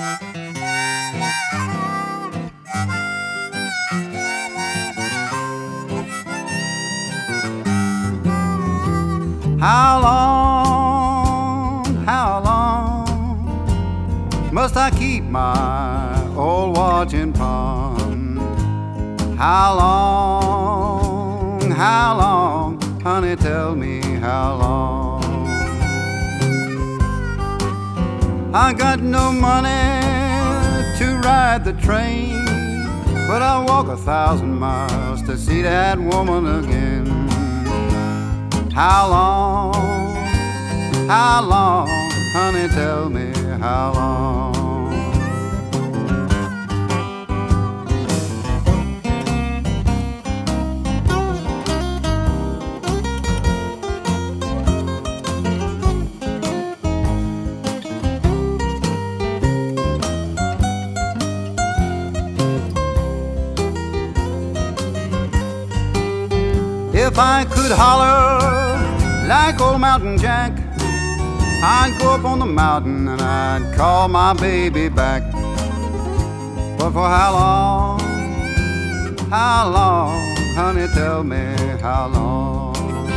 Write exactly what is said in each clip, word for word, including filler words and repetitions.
How long, how long must I keep my old watch in pawn? How long, how long, honey, tell me how long? I got no money to ride the train, but I'll walk a thousand miles to see that woman again. How long, how long, honey, tell me how long? If I could holler like old Mountain Jack, I'd go up on the mountain and I'd call my baby back. But for how long, how long, honey, tell me how long?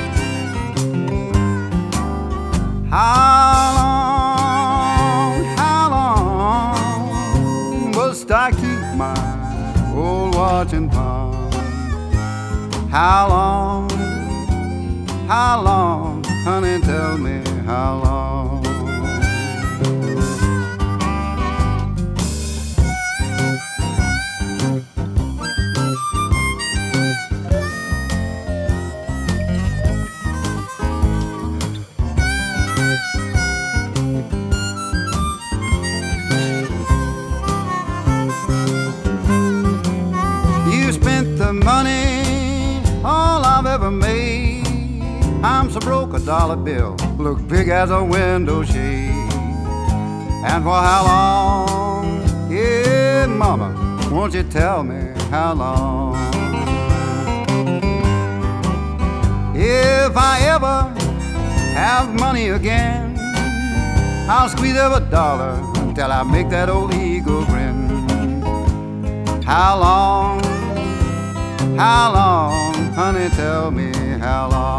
How long, how long must I keep my old watch in pawn? How long, how long, honey, tell me how long? You spent the money all I've ever made. I'm so broke a dollar bill look big as a window shade. And for how long? Yeah, mama, won't you tell me how long? If I ever have money again, I'll squeeze every dollar until I make that old eagle grin. How long, how long, honey, tell me how long?